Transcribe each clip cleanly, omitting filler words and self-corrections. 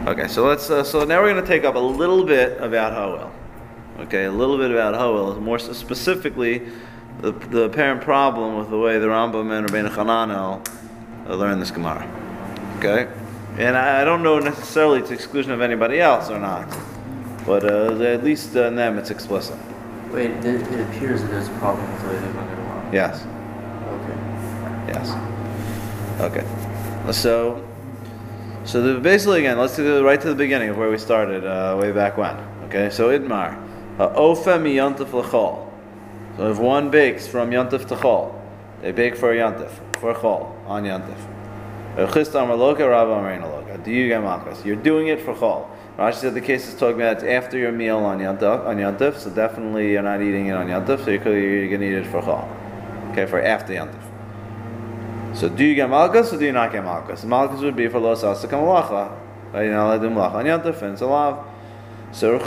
Okay, so let's. So now we're going to take up a little bit about Howell. Okay, a little bit about Howell, more specifically, the apparent problem with the way the Rambam and Rabbeinu Hananel learn this Gemara. Okay, and I don't know necessarily to exclusion of anybody else or not, but at least in them it's explicit. Wait, it appears that there's a problem with the way they learn the Gemara. Yes. Okay. Yes. Okay. So basically, again, let's go right to the beginning of where we started, way back when. Okay, so Idmar, Ofa mi Yontif l'chol. So if one bakes from Yontif to Chol, they bake for Yontif, for Chol, on Yontif. Do you get malchus? You're doing it for Chol. Rashi said the case is talking about it's after your meal on Yontif, so definitely you're not eating it on Yontif, so you're going to eat it for Chol. Okay, for after Yontif. So do you get malchus or do you not get malchus? Malchus would be for lo sasek malacha. You're not allowed to do malacha on Yontif and it's a lav. So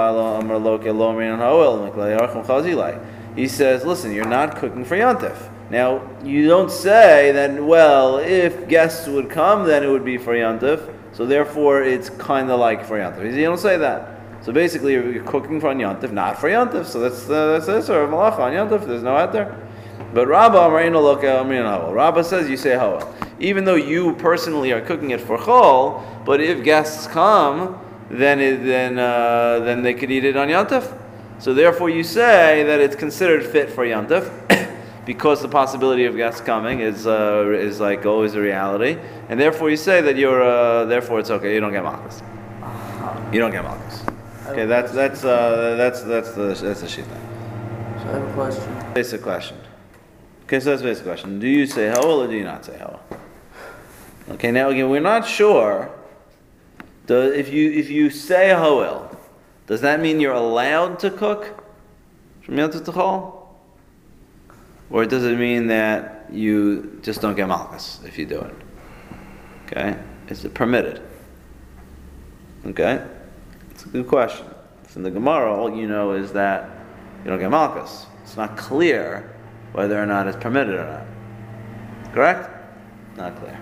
he says, listen, you're not cooking for Yontif. Now, you don't say that, well, if guests would come, then it would be for Yontif, so therefore it's kind of like for Yontif. You don't say that. So basically, you're cooking for Yontif, not for Yontif. So that's or malacha on Yontif. There's no out there. But Rabbah says you say Howell. Even though you personally are cooking it for Chol, but if guests come, then they could eat it on Yontif. So therefore you say that it's considered fit for Yontif, because the possibility of guests coming is like always a reality, and therefore you say that therefore it's okay. You don't get malchus. You don't get malchus. Okay, that's the shita. So I have a question. Basic question. Okay, so that's the basic question. Do you say Howell or do you not say Howell? Okay, now again, we're not sure. If you say Howell, does that mean you're allowed to cook from Yontif to Chol? Or does it mean that you just don't get malchus if you do it? Okay? Is it permitted? Okay? It's a good question. From the Gemara, all you know is that you don't get malchus. It's not clear whether or not it's permitted or not. Correct? Not clear.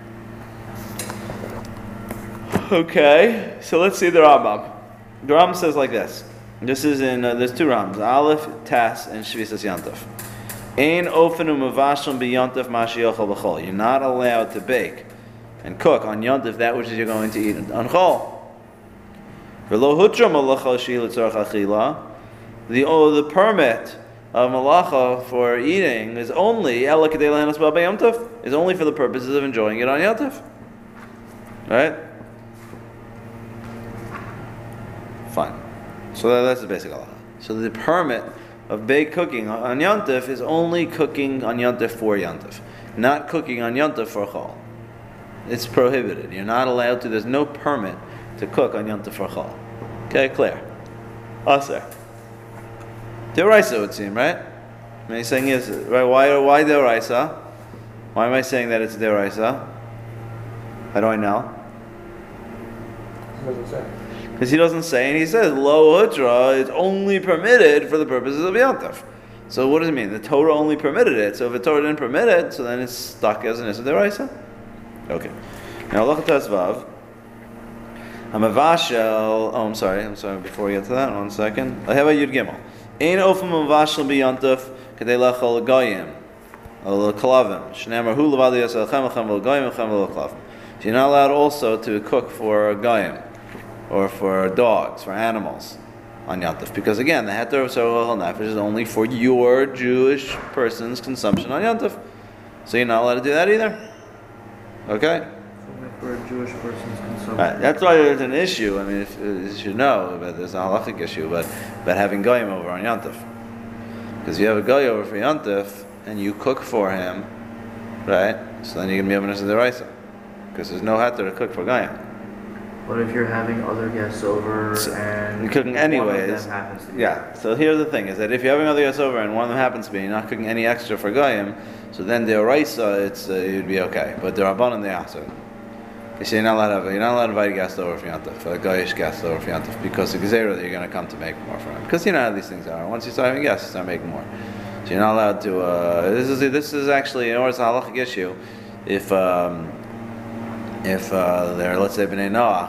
Okay, so let's see the Rambam. The Rambam says like this. This is in, there's two Rambams, Aleph, Tas, and Shvisas Yontif. Ein ofenu mavashim b'Yontif mashiachal b'chol. You're not allowed to bake and cook on Yontif that which you're going to eat on Chol. V'lo hutra malacha shehi l'tzorach achila. The permit of malacha for eating is only ela kedei lehenos ba b'Yontif, is only for the purposes of enjoying it on Yontif. Right? Fine. So that's the basic halacha. So the permit of baked cooking on Yontif is only cooking on Yontif for Yontif, not cooking on Yontif for Chol. It's prohibited. You're not allowed to. There's no permit to cook on Yontif for Chol. Okay, clear. Aser. Deoraisa would seem, right? I mean, he's saying is right. Why Deoraisa? Why am I saying that it's Deoraisa? How do I know? What does it say? Because he doesn't say, and he says, Lo Hudra is only permitted for the purposes of Yontif. So what does it mean? The Torah only permitted it. So if the Torah didn't permit it, so then it's stuck as an Issa Deraisa. Okay. Now, Lachat Vav. Hamavashel. Oh, I'm sorry. Before we get to that, 1 second. I have a Yud Gimel. Ein ofim mavashel b'Yontif kadei lachol goyim al kalavim. Shnei hu levadi yasel chem l'goyim chem l'klavim. So you're not allowed also to cook for goyim, or for dogs, for animals, on Yontif. Because again, the heter of Sarah Nefesh is only for your Jewish person's consumption on Yontif. So you're not allowed to do that either. Okay? Only for a Jewish person's consumption. Right. That's why there's an issue. I mean, you should know, but there's a halachic issue, but having goyim over on Yontif. Because if you have a goy over for Yontif, and you cook for him, right? So then you're going to be able to do the Raisa. Because there's no heter to cook for goyim. What if you're having other guests over and you're cooking anyways? One of them happens to be Yeah. So here's the thing: is that if you're having other guests over and one of them happens to be, you're not cooking any extra for goyim, so then the oraisa it'd be okay. But the rabbanon they ask it. They say you're not allowed to invite guests over for Yontif, a goyish guest over for Yontif, because the gezerah that you're going to come to make more for him. Because you know how these things are. Once you start having guests, you start making more. So you're not allowed to. This is actually, in order to halachic issue, if they're, let's say, B'nai Noach,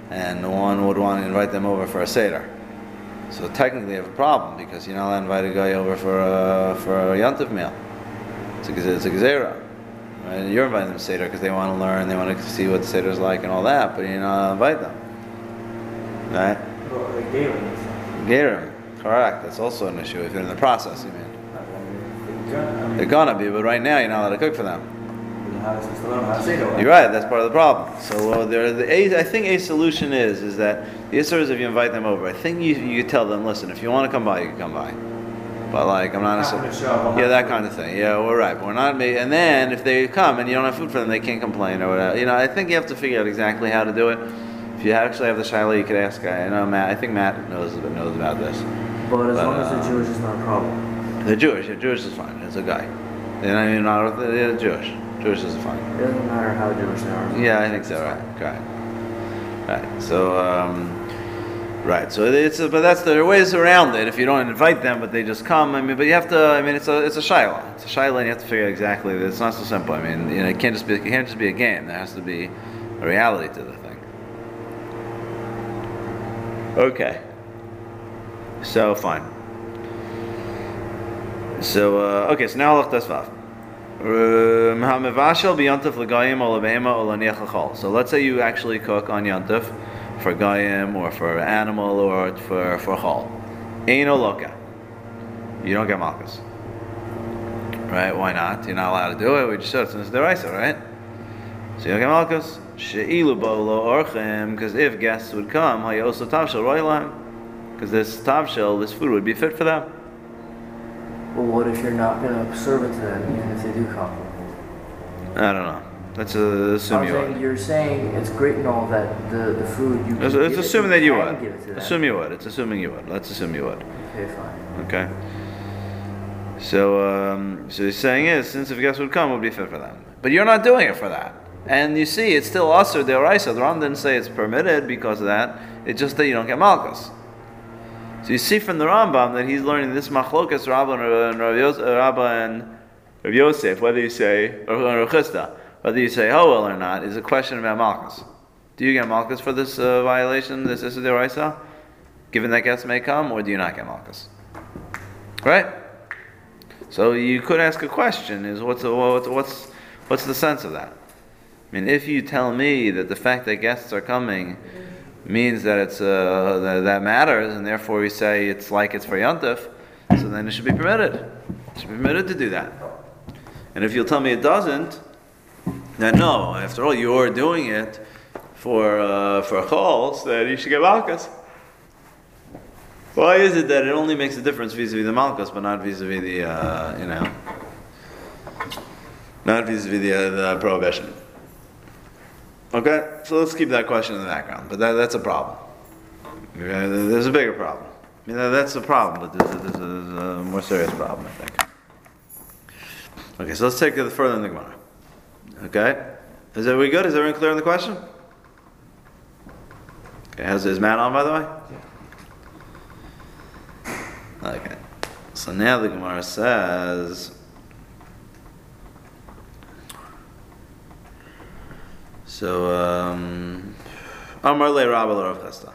and one would want to invite them over for a seder. So technically, you have a problem because you're not allowed to invite a guy over for a Yontif meal. It's a gezerah. Right? You're inviting them to seder because they want to learn, they want to see what the seder is like and all that, but you're not allowed to invite them. Right? Well, the Galen. Gerim, correct. That's also an issue if you're in the process. You mean they're gonna be, but right now you're not allowed to cook for them. You're right. That's part of the problem. So I think a solution is that the issue is if you invite them over. I think you tell them, listen, if you want to come by, you can come by. But like I'm not yeah, that kind of thing. Yeah, we're right. But we're not. And then if they come and you don't have food for them, they can't complain or whatever. I think you have to figure out exactly how to do it. If you actually have the shaila, you could ask. I know Matt. I think Matt knows about this. But as long as the Jewish is not a problem. They're Jewish. Yeah, Jewish is fine. It's a guy. They're Jewish. Jewish is fine. It doesn't matter how Jewish they are. Yeah, I think so. Right. So, right. So but there are ways around it. If you don't invite them, but they just come. But you have to. It's a shaila. It's a shaila, and you have to figure out exactly. It's not so simple. It can't just be a game. There has to be a reality to the thing. Okay. So fine. So okay. So now look, that's vav. So let's say you actually cook on Yontif for Gayim or for animal or for Chol. Eino Loka. You don't get Malchus. Right? Why not? You're not allowed to do it. We just said it's in the Deraisa, right? So you don't get Malchus. She'ilu bo lo orchem, because if guests would come, hayoso tavshel roilam, because this tavshel, this food would be fit for them. Well, what if you're not going to serve it to them, even if they do come? I don't know. Let's assume you would. You're saying it's great and all that the food you can It's assuming that you would. Assume you would. It's assuming you would. Let's assume you would. Okay, fine. Okay. So he's saying since if guests would come, it would be fit for them. But you're not doing it for that. And you see, it's still asur deoraisa. The Ram didn't say it's permitted because of that. It's just that you don't get malchus. So you see from the Rambam that he's learning this machlokas Rabba and Rav Yosef, whether you say or Rav Chisda, whether you say Hoel or not, is a question about malchus. Do you get malchus for this violation, this issur deoraisa, given that guests may come, or do you not get malchus? Right. So you could ask a question: is what's the sense of that? If you tell me that the fact that guests are coming means that it's that matters, and therefore we say it's like it's for Yontif, so then it should be permitted. It should be permitted to do that. And if you'll tell me it doesn't, then no. After all, you're doing it for Chol, so you should get Malchus. Why is it that it only makes a difference vis-a-vis the Malchus, but not vis-a-vis the not vis-a-vis the prohibition? Okay, so let's keep that question in the background. But that's a problem. Okay, there's a bigger problem. That's a problem, but there's a more serious problem, I think. Okay, so let's take it further in the Gemara. Okay, is we good? Is everyone clear on the question? Okay, is Matt on, by the way? Yeah. Okay, so now the Gemara says. So, Amar le Rabba le Rav Chisda.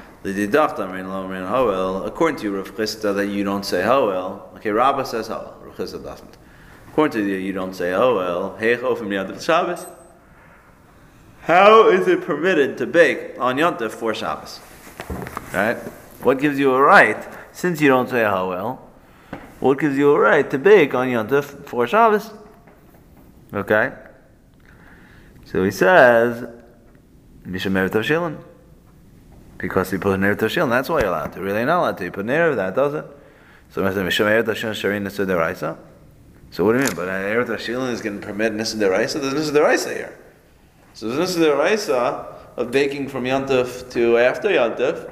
According to Rav Chisda, that you don't say Hoel. Okay, Rabba says Hoel. Rav Chisda doesn't. According to you don't say Hoel. Heicho from Yontif Shabbos. How is it permitted to bake on Yontif for Shabbos? Right? What gives you a right, since you don't say Hoel? What gives you a right to bake on Yontif for Shabbos? Okay. So he says, Mishamer Tavshilin. Because he put Ner Tavshilin, that's why you're allowed to. Really not allowed to. You put Ner, that does it. So he says, Mishamer Tavshilin Sharin Nisa Deraisa. So what do you mean? But Ner Tavshilin is going to permit Nisa Deraisa? There's Nisa Deraisa here. So there's Nisa Deraisa of baking from Yontif to after Yontif.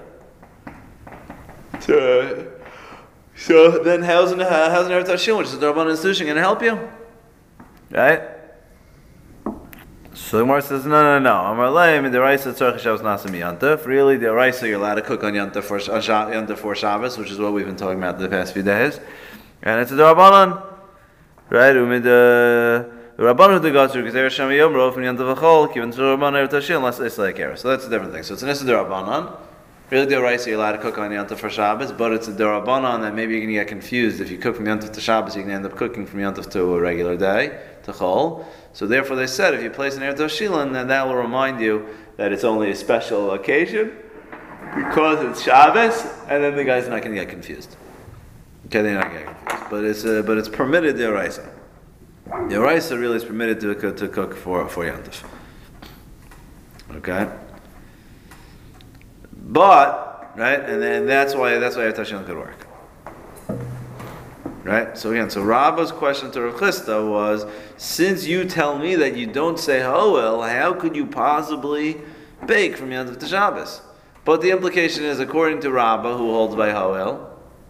So then how's Ner Tavshilin, which is the Rabbanan institution, going to help you? Right? So the Gemara says, no. Amarlei midiraisa tzarich Shabbos nasim Yontif. Really, the Araisa you're allowed to cook on Yontif for Shabbos, which is what we've been talking about the past few days, and it's a Darabanan, right? Rabbanu degatzu gezer Shem Yom Rof and Yantav Achol Kivan to Rabbanu Erev Tashin Las Isla Kera. So that's a different thing. So it's an Issa D'Rabbanan. Really, the right, so you're allowed to cook on Yantav for Shabbos, but it's a D'Rabbanan that maybe you're going to get confused. If you cook from Yantav to Shabbos, you can end up cooking from Yantav to a regular day, to Chol. So therefore they said, if you place an Erev Tashilan, then that will remind you that it's only a special occasion, because it's Shabbos, and then the guy's not going to get confused. Okay, they're not getting confused. But it's permitted the Oraisa. The Oraisa really is permitted to cook for Yantav. Okay? But, right, and then that's why Erev Tashilan could work. Right? So again, so Rabba's question to Rav Chisda was, since you tell me that you don't say Hoel, how could you possibly bake from Yantav to Shabbos? But the implication is, according to Rabba, who holds by Hoel,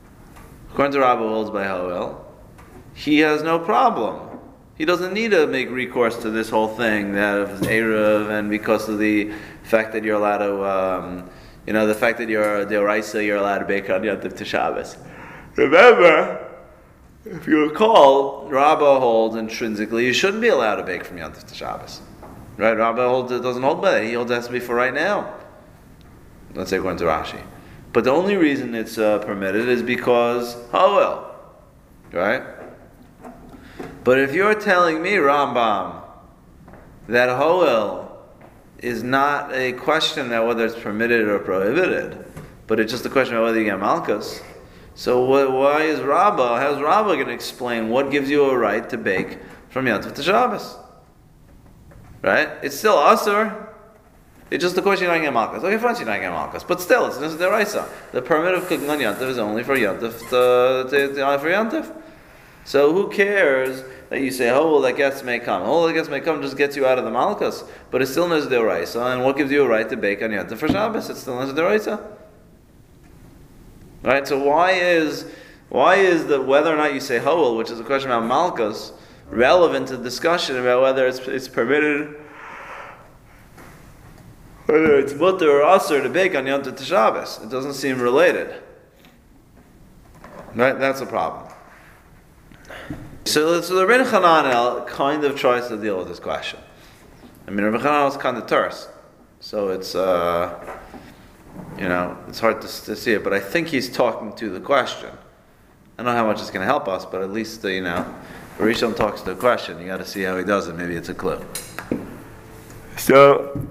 he has no problem. He doesn't need to make recourse to this whole thing that of Erev, and because of the fact that you're allowed to, the fact that you're the Oraisa, you're allowed to bake on Yantav to Shabbos. Remember, if you recall, Rabba holds intrinsically you shouldn't be allowed to bake from Yantav to Shabbos. Right? Rabba doesn't hold by that. He holds it has to be for right now. Let's say according to Rashi. But the only reason it's permitted is because Hoel. Right? But if you're telling me, Rambam, that Hoel is not a question about whether it's permitted or prohibited, but it's just a question of whether you get Malchus, so why is Rabbah, how's Rabbah going to explain what gives you a right to bake from Yantav to Shabbos? Right? It's still Asur. It's just the question you're not getting Malchus. Okay, fine, you're not getting Malchus. But still, it's Nisa D'Oraisa. The permit of cooking on Yantav is only for Yantav for Yantav. So who cares that you say, oh, well, that guest may come. Oh, that guest may come just gets you out of the Malchus. But it's still Nisa D'Oraisa. And what gives you a right to bake on Yantav for Shabbos? It's still Nisa D'Oraisa. Right, so why is the whether or not you say Hoel, which is a question about Malchus, relevant to discussion about whether it's permitted, whether it's mutter or asur to bake on Yom Tov to Shabbos? It doesn't seem related. Right, that's the problem. So the Rebbeinu Hananel kind of tries to deal with this question. I mean, Rebbeinu Hananel is kind of terse, so it's it's hard to see it, but I think he's talking to the question. I don't know how much it's going to help us, but at least, Rishon talks to the question. You got to see how he does it. Maybe it's a clue. So,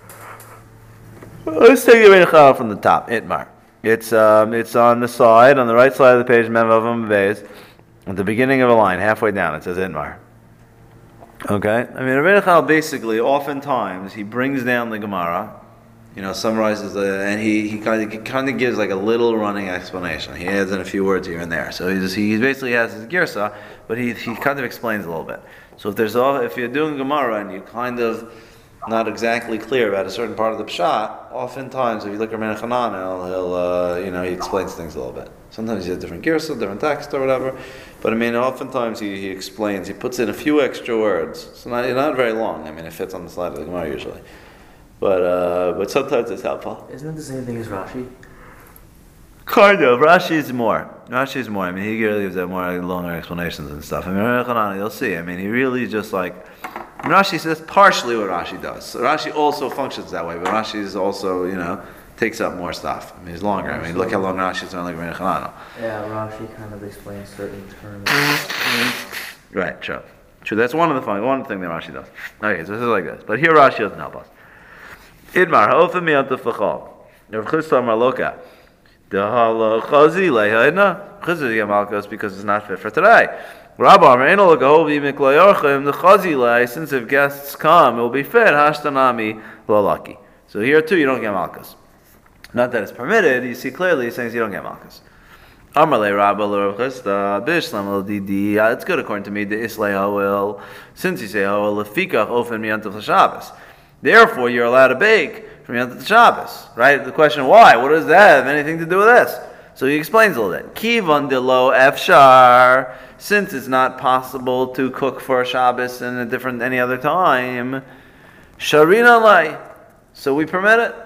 let's take the Rebbeinu from the top. Itmar. It's on the side, on the right side of the page, Memavavim Beis, at the beginning of a line, halfway down, it says Itmar. Okay? I mean, Rebbeinu basically, oftentimes, he brings down the Gemara, summarizes and he kind of gives like a little running explanation. He adds in a few words here and there. So he basically has his girsa, but he kind of explains a little bit. So if you're doing Gemara and you're kind of not exactly clear about a certain part of the pshat, oftentimes if you look at Rebbeinu Hanan, he explains things a little bit. Sometimes he has different girsa, different text or whatever. But I mean, oftentimes he explains. He puts in a few extra words. So not very long. I mean, it fits on the slide of the Gemara usually. But sometimes it's helpful. Isn't it the same thing as Rashi? Kind of. Rashi is more. I mean, he really gives out more longer explanations and stuff. I mean, you'll see. I mean, he really just Rashi says partially what Rashi does. So Rashi also functions that way, but Rashi is also, takes up more stuff. I mean, he's longer. I mean, look how long Rashi is on like Rebbeinu Hanan. Yeah, Rashi kind of explains certain terms. Right, true. That's one thing that Rashi does. Okay, so this is like this. But here Rashi doesn't help us. Idmar ha'ofim Yantav l'chol. Rav Chisda Amar Loka. De'halachazi le'ha'idna. Chisda get Malchus because it's not fit for today. Rabba Amar Eino l'gahovi miklayarchim. The chazi le, since if guests come, it will be fit. Hashtanami l'alaki. So here too, you don't get Malchus. Not that it's permitted. You see clearly, he's saying you don't get Malchus. Amar le Rabba l'Rav Chisda b'ishlam l'didi. It's good according to me. The islay ha'oel. Since you say ha'oel lefikach ofim Yantav l'Shabbos. Therefore, you're allowed to bake from Yantav to Shabbos, right? The question, why? What does that have anything to do with this? So he explains a little bit. Kivan de lo efshar, since it's not possible to cook for Shabbos in any other time, sharina lai. So we permit it.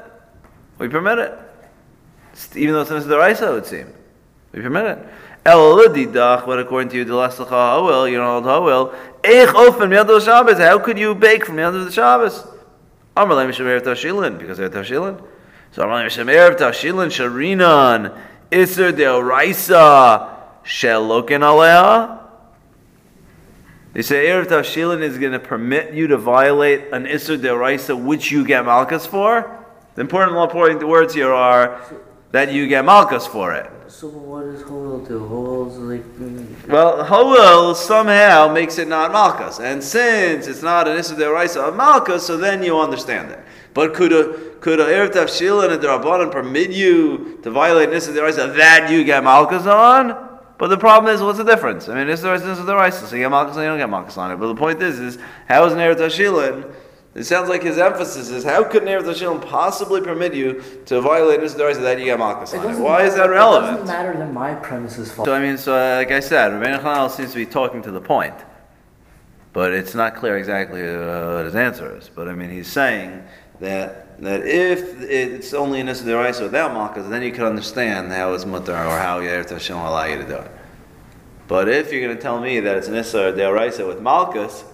Even though it's in the Raisa, it would seem. We permit it. El lididach, but according to you, the lasacha ha'oel, you don't hold ha'oel, Eich ofen Yontif Shabbos. How could you bake from Yontif Shabbos? Amar Lei Mishum Erev Tashilin, because Erev Tashilin. So Amar Lei Mishum Erev Tashilin Sharinan Iser Deoraisa Shelokin Aleha. They say Erev Tashilin is going to permit you to violate an Iser Deoraisa which you get Malchus for. The important words here are that you get Malchus for it. So what does Howell do? Howell's like... Well, Howell somehow makes it not Malchus. And since it's not an Issa Deoraisa of Malchus, so then you understand it. But could a Erev Tashilin and the Rabbanan permit you to violate an Issa Deoraisa that you get Malchus on? But the problem is, what's the difference? I mean, Issa Deoraisa is Issa Deoraisa, so you get Malchus and you don't get Malchus on it. But the point is how is an Erev Tashilin? It sounds like his emphasis is, how could an Erev Tashilin possibly permit you to violate Issa Deoraisa that you get Malchus on it? Why is that relevant? It doesn't matter that my premise is false. So like I said, Rabbeinu Chananel seems to be talking to the point. But it's not clear exactly what his answer is. But I mean, he's saying that if it's only an Issa Deoraisa without Malchus, then you can understand how it's mutter or how Erev Tashilin will allow you to do it. But if you're going to tell me that it's an Issa Deoraisa with Malchus,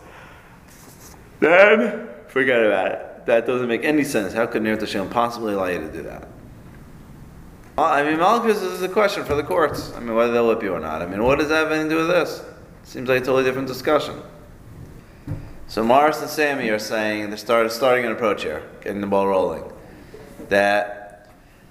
then forget about it. That doesn't make any sense. How could Erev Tashilin possibly allow you to do that? I mean, Malchus is a question for the courts. I mean, whether they'll whip you or not. I mean, what does that have anything to do with this? Seems like a totally different discussion. So Morris and Sammy are saying, they're starting an approach here, getting the ball rolling, that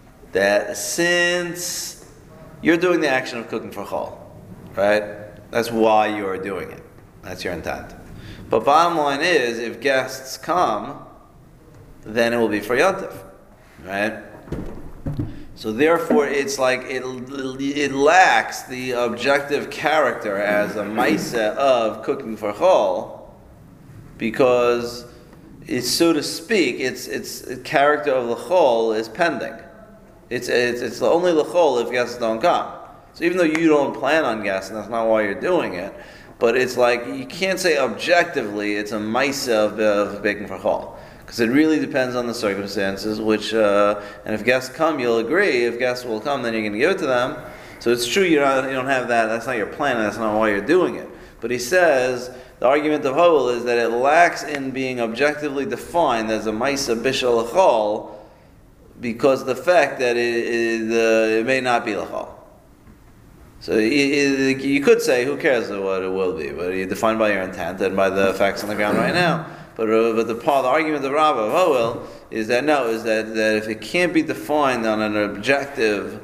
since you're doing the action of cooking for chol, right? That's why you are doing it. That's your intent. But bottom line is, if guests come, then it will be for Yontif, right? So therefore, it's like it lacks the objective character as a maisa of cooking for chol, because it's, so to speak, its character of the chol is pending. It's only the chol if guests don't come. So even though you don't plan on guests, and that's not why you're doing it, but it's like you can't say objectively it's a maisa of baking for chol, because it really depends on the circumstances. Which and if guests come, you'll agree. If guests will come, then you're going to give it to them. So it's true you don't have that. That's not your plan. That's not why you're doing it. But he says the argument of Howell is that it lacks in being objectively defined as a maisa bishal lachol, because the fact that it may not be lachol. So you could say, who cares what it will be, but you define by your intent and by the facts on the ground right now. But the argument of Rabbah of Howell is that if it can't be defined on an objective,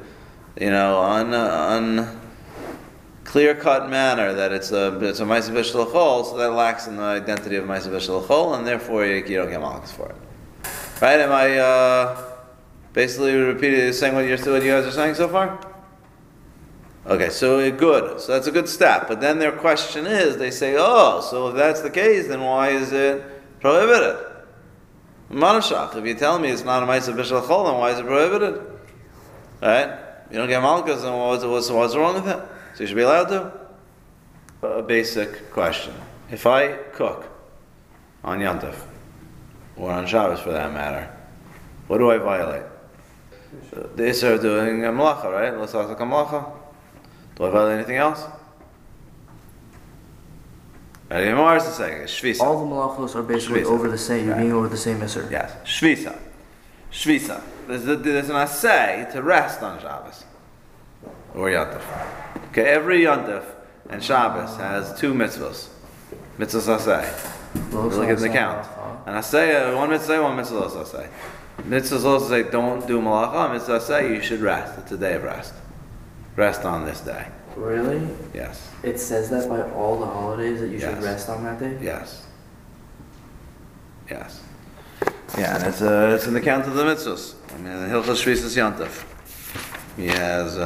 on clear-cut manner that it's a Ma'aseh Bishul Chol, so that lacks in the identity of Ma'aseh Bishul Chol, and therefore you don't get malchus for it. Right? Am I basically repeating saying what you guys are saying so far? Okay, so good. So that's a good step. But then their question is, they say, so if that's the case, then why is it prohibited? Manashach, if you tell me it's not a Ma'aseh Bishul Chol, then why is it prohibited? Right? You don't get malchus, then what's wrong with it? So you should be allowed to? A basic question. If I cook on Yontif, or on Shabbos for that matter, what do I violate? The Isser of doing a malacha, right? Let's ask a malacha. Do I violate anything else? Ready? More is to say, Shvisa. All the malachos are basically Shvisa. over the same. You're being over the same Isser. Yes. Shvisa. There's an assay to rest on Shabbos or Yontif. Okay, every Yontif and Shabbos has two mitzvahs. Mitzvahs assay. Look at the count. And assay, one mitzvah, one mitzvah assay. Mitzvahs also say don't do malacha. Mitzvah assay, you should rest. It's a day of rest. Rest on this day. Really? Yes. It says that by all the holidays that you should rest on that day? Yes. Yeah, and it's in the count of the mitzvahs. I mean, the Hilchos Shvisas Yontif. He has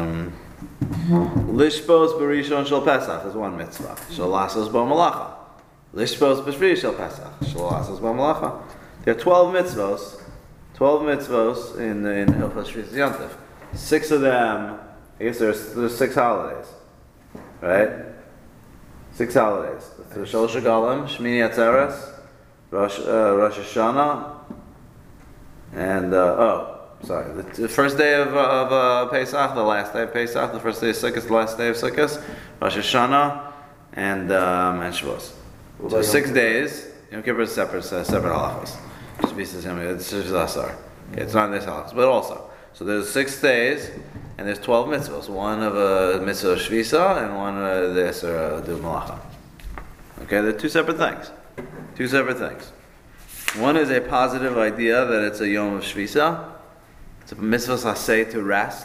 Lishbos Barishon Shel Pesach is one mitzvah. Shalasos Bo Malacha. Lishbos B'Shvi Shel Pesach. Shalasos Bo Malacha. There are 12 mitzvahs. 12 mitzvahs in Hilchos Shvisas Yontif. 6 of them, I guess there's 6 holidays, right? 6 holidays. The Shalosh Regalim, Shmini Atzeres, Rosh Hashanah, and the first day of Pesach, the last day of Pesach, the first day of Sukkot, the last day of Sukkot, Rosh Hashanah, and Shavuos. So 6 days, Yom Kippur is separate halachos. Shvisa is it's asar. Okay, it's not in this halachos, but also. So there's 6 days, and there's 12 mitzvahs. One of a mitzvah of Shvisa, and one of the Isser of Malacha. Okay, they're two separate things. Two separate things. One is a positive idea that it's a Yom of Shvisa. It's a mitzvah saseh to rest,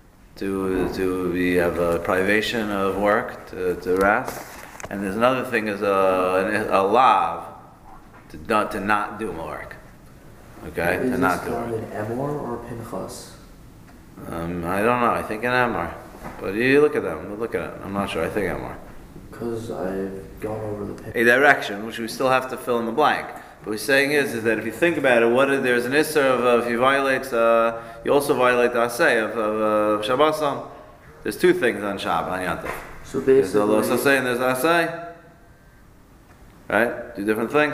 to have a privation of work, to rest. And there's another thing is a lav to not do work. Okay, to not do work. Is this found in Emor or Pinchas? I don't know. I think in Emor, but you look at them. Look at it. I'm not sure. I think Emor. Because I've gone over the Pinchas. A direction, which we still have to fill in the blank. What he's saying is that if you think about it, there's an issur of if you violate, you also violate the asay of Shabbosam. There's two things on Shabbat, on Yantav. So There's the basically, Los Asay and there's Asay. Right? Two different things.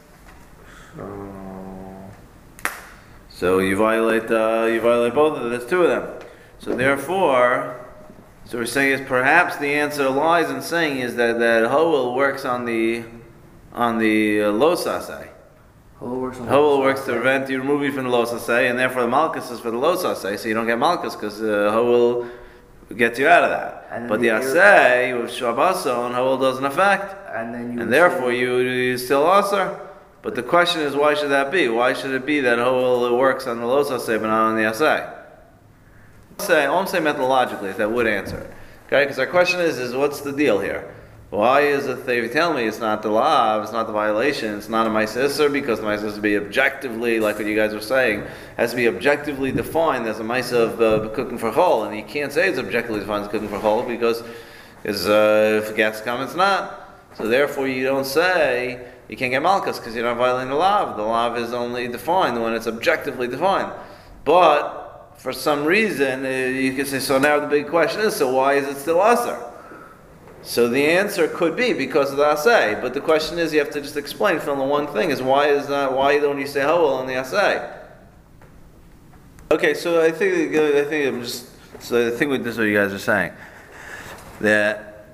So you violate both of them. There's two of them. So therefore, so we're saying is perhaps the answer lies in saying is that Howell works on the Los Asay. Howell works to prevent you, remove you from the Los Asay, and therefore the Malchus is for the Los Asay, so you don't get Malchus because Howell gets you out of that. But the Asay with Shabboson, Howell doesn't affect, and therefore you still Asar. But the question is, why should that be? Why should it be that Howell works on the Los Asay but not on the Asay? All I'm saying methodologically is that would answer it. Okay, because our question is what's the deal here? Why is it that you tell me it's not the law, it's not the violation, it's not a Ma'aseh Isser, because the Ma'aseh has to be objectively, like what you guys were saying, has to be objectively defined as a Ma'aseh of cooking for chol, and you can't say it's objectively defined as cooking for chol because if guests come, it's not. So therefore, you don't say you can't get malchus because you're not violating the law. The law is only defined when it's objectively defined. But for some reason, you can say, so now the big question is, so why is it still asar? So the answer could be because of the asay, but the question is you have to just explain from the one thing is why don't you say howel on the asay? Okay, so I think this is what you guys are saying that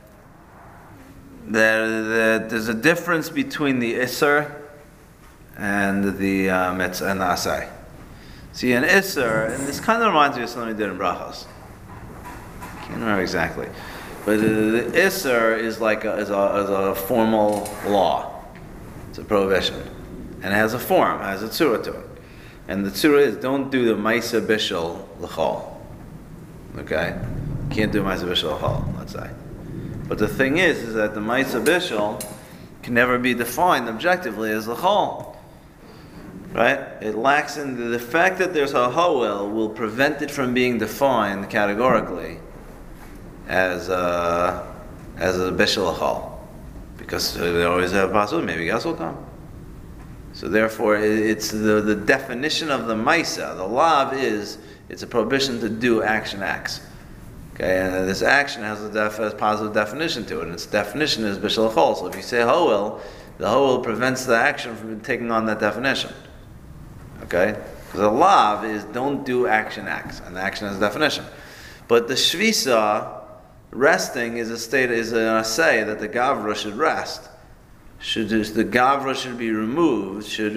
there's a difference between the isser and the mitzvah and the asay. See, an isser, and this kind of reminds me of something we did in brachos. Can't remember exactly. But the Isser is like is a formal law. It's a prohibition. And it has a form, it has a tzura to it. And the tzura is don't do the Maisa Bishul L'chol. Okay? You can't do Maisa Bishul L'chol, let's say. But the thing is that the Maisa Bishul can never be defined objectively as L'chol. Right? It lacks in the fact that there's a Howel will prevent it from being defined categorically as a bishul achal, because they always have pasul. Maybe guests will come. So therefore, it's the definition of the ma'isa. The lav is it's a prohibition to do acts. Okay, and this action has a positive definition to it, and its definition is bishul achal. So if you say hoel, the hoel prevents the action from taking on that definition. Okay, because the lav is don't do acts, and the action has a definition. But the shvisa, resting is an asay that the gavra should rest. The gavra should be removed, should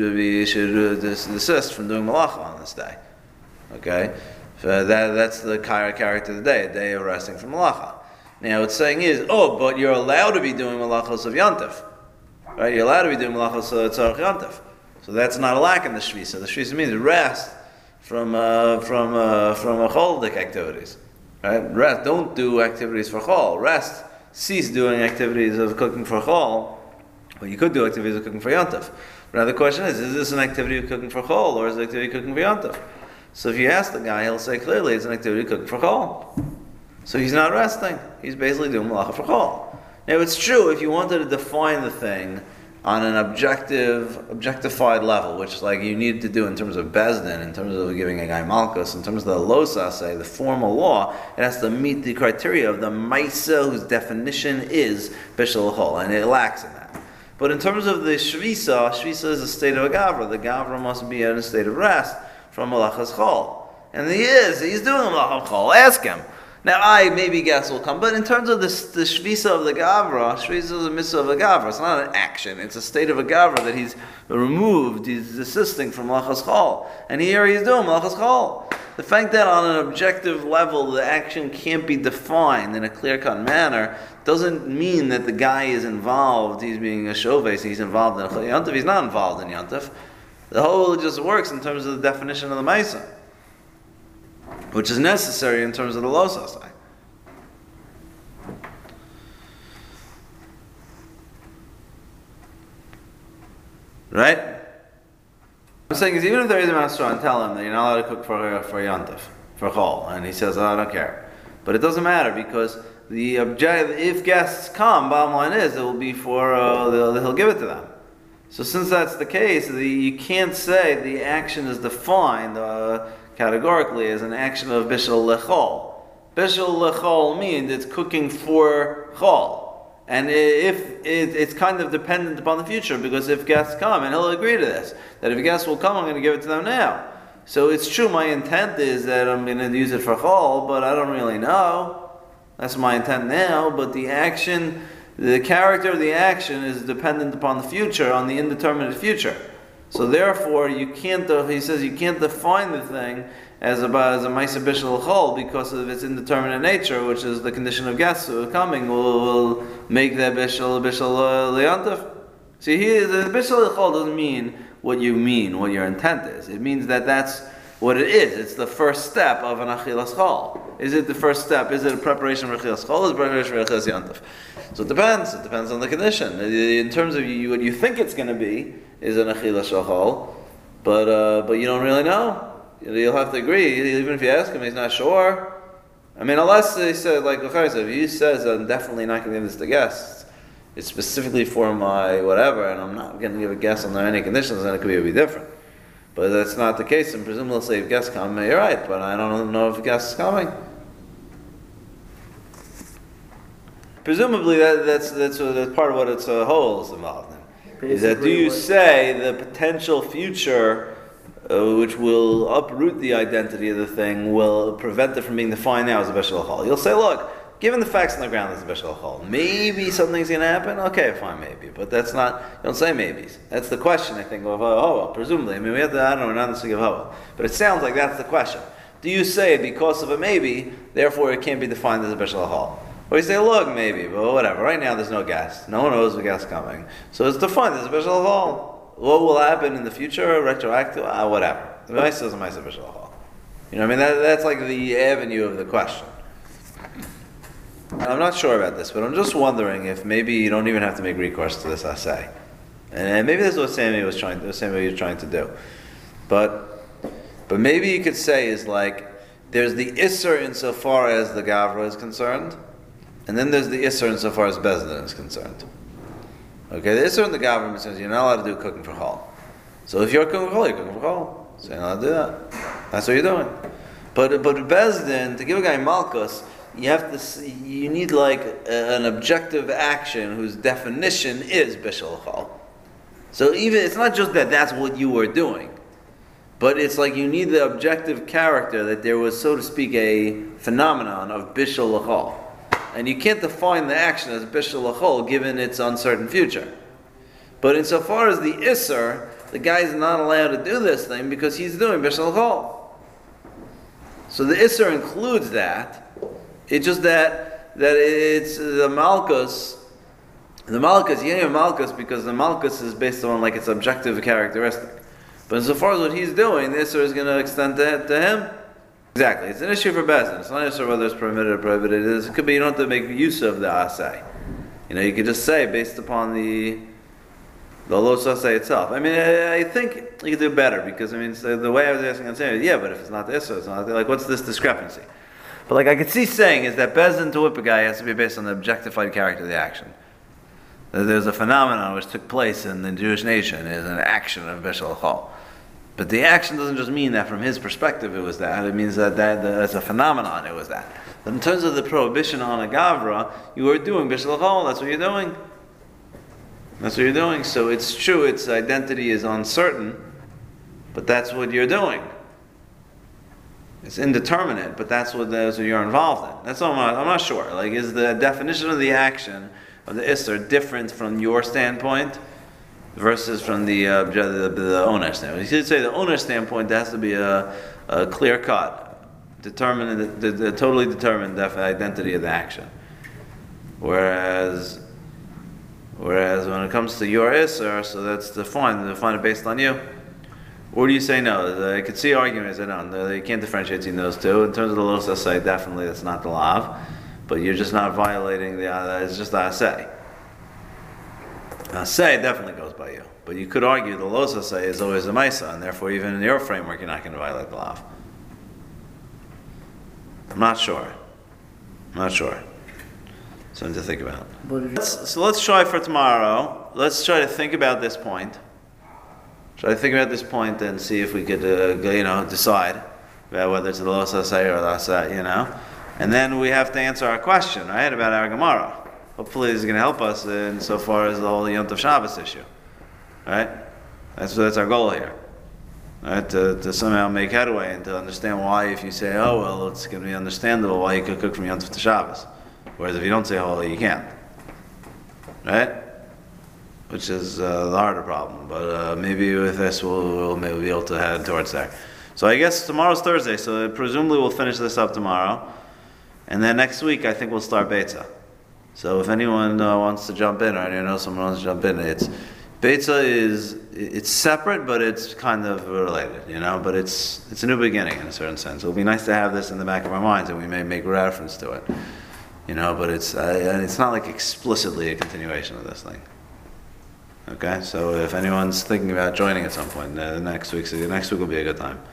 desist from doing malacha on this day. Okay, so that's the character of the day, a day of resting from malacha. Now what's saying is, but you're allowed to be doing malachos of yantif, right? You're allowed to be doing malachos of tzarech yantif. So that's not a lack in the shvisa. The shvisa means rest from cholic activities. Right? Rest. Don't do activities for chol. Rest. Cease doing activities of cooking for chol. Well, you could do activities of cooking for yantif. But now the question is this an activity of cooking for chol or is it an activity of cooking for yantif? So if you ask the guy, he'll say clearly it's an activity of cooking for chol. So he's not resting. He's basically doing malacha for chol. Now it's true if you wanted to define the thing on an objectified level, which like you need to do in terms of Bezdin, in terms of giving a guy Malchus, in terms of the Losa, say, the formal law, it has to meet the criteria of the Maisa, whose definition is Bishul Chol, and it lacks in that. But in terms of the Shvisa is a state of a Gavra. The Gavra must be in a state of rest from Malachas Chol. And he's doing Malachas Chol. Ask him. Now, maybe gas will come, but in terms of the shvisa of the gavra, shvisa is a mitzvah of a gavra. It's not an action; it's a state of a gavra that he's removed. He's desisting from malachas chol, and here he's doing malachas chol. The fact that on an objective level the action can't be defined in a clear-cut manner doesn't mean that the guy is involved. He's being a shoves. He's involved in a yantif. He's not involved in yantif. The whole just works in terms of the definition of the ma'isa, which is necessary in terms of the losasai. Right? I'm saying is even if there is a master and tell him that you're not allowed to cook for yantif, for chol, and he says, I don't care. But it doesn't matter because the object, if guests come, bottom line is it will be for he'll give it to them. So since that's the case, you can't say the action is defined categorically as an action of bishul lechol. Bishul lechol means it's cooking for chol. And if it's kind of dependent upon the future, because if guests come, and he'll agree to this, that if guests will come, I'm going to give it to them now. So it's true, my intent is that I'm going to use it for chol, but I don't really know. That's my intent now, but the action, the character of the action is dependent upon the future, on the indeterminate future. So therefore, he says you can't define the thing as a ma'aseh bishul chol because of its indeterminate nature, which is the condition of guests who are coming will make that bishul le'yantif. See, here the bishul chol doesn't mean what your intent is. It means that that's what it is. It's the first step of an achilas chol. Is it the first step? Is it a preparation for achilas chol? Is it preparation for achilas yantif? So it depends. It depends on the condition. In terms of what you think it's going to be is an achilas chol, but you don't really know. You'll have to agree. Even if you ask him, he's not sure. I mean, unless he said, like if he says, I'm definitely not going to give this to guests, it's specifically for my whatever, and I'm not going to give a guest under any conditions, then it could be different. But that's not the case, and presumably, say if guests come, you're right, but I don't know if a guest is coming. Presumably, that's part of what its whole is involved in. Is that do you say the potential future, which will uproot the identity of the thing, will prevent it from being defined now as a bishul chol? You'll say, look, given the facts on the ground, it's a bishul chol. Maybe something's going to happen. Okay, fine, maybe, but that's not. You don't say maybes. That's the question. I think of presumably. I mean, we have to. I don't know. We're not necessarily of but it sounds like that's the question. Do you say because of a maybe, therefore it can't be defined as a bishul chol? Or you say, look, maybe, but whatever. Right now, there's no guest. No one knows the guest coming, so it's defined as a bishul chol. What will happen in the future, retroactive, whatever. The ma'aseh is a ma'aseh bishul chol. You know what I mean? That's like the avenue of the question. I'm not sure about this, but I'm just wondering if maybe you don't even have to make recourse to this assay. And maybe this is what Sammy was trying to do. But maybe you could say is like, there's the Isser insofar as the Gavra is concerned, and then there's the Isser insofar as Bezdin is concerned. Okay, the Isser and the Gavra says you're not allowed to do cooking for chol. So if you're cooking for chol, you're cooking for chol. So you're not allowed to do that. That's what you're doing. But Bezdin, to give a guy malchus, you need like an objective action whose definition is bishul chol. So even it's not just that that's what you were doing, but it's like you need the objective character that there was, so to speak, a phenomenon of bishul chol. And you can't define the action as bishul chol given its uncertain future. But insofar as the Isser, the guy's not allowed to do this thing because he's doing bishul chol. So the Isser includes that. It's just that it's the malchus. The malchus, you have malchus because the malchus is based on like its objective characteristic. But insofar as what he's doing, the Isser is going to extend to him. Exactly. It's an issue for Bezdin. It's not an issue whether it's permitted or prohibited. It could be you don't have to make use of the asay. You could just say based upon the los asay itself. I mean, I think you could do better because so the way I was asking, I'm saying, yeah, but if it's not the Isser, it's not like what's this discrepancy? But like I could see saying is that Bezdin to whip a guy has to be based on the objectified character of the action. That there's a phenomenon which took place in the Jewish nation is an action of bishul chol. But the action doesn't just mean that from his perspective it was that. It means that as a phenomenon it was that. But in terms of the prohibition on a gavra, you are doing bishul chol. That's what you're doing. That's what you're doing. So it's true, its identity is uncertain, but that's what you're doing. It's indeterminate, but that's what you're involved in. That's what I'm not sure. Like, is the definition of the action of the Isser different from your standpoint versus from the owner's standpoint? You could say the owner's standpoint, there has to be a clear cut, the totally determined identity of the action. Whereas when it comes to your Isser, so that's defined it based on you. Or do you say no? I could see arguments that no, you can't differentiate between those two. In terms of the Los Asay, definitely that's not the lav, but you're just not violating it's just the Asay. Asay definitely goes by you, but you could argue the Los Asay is always a Maisa, and therefore even in your framework you're not going to violate the lav. I'm not sure. Something to think about. So let's try for tomorrow. Let's try to think about this point. And see if we could, decide about whether it's the Los Asay or the Asay, And then we have to answer our question, right, about our Gemara. Hopefully this is going to help us in so far as the whole Yom Tov Shabbos issue, right? That's our goal here, right? To somehow make headway and to understand why, if you say, it's going to be understandable why you could cook from Yom Tov to Shabbos, whereas if you don't say holy, you can't, right? Which is the harder problem, but maybe with this we'll maybe be able to head towards there. So I guess tomorrow's Thursday, so presumably we'll finish this up tomorrow, and then next week I think we'll start Beitza. So if anyone wants to jump in, or I know someone wants to jump in, Beitza it's separate, but it's kind of related, But it's a new beginning in a certain sense. It will be nice to have this in the back of our minds, and we may make reference to it, But it's not like explicitly a continuation of this thing. Okay, so if anyone's thinking about joining at some point, next week will be a good time.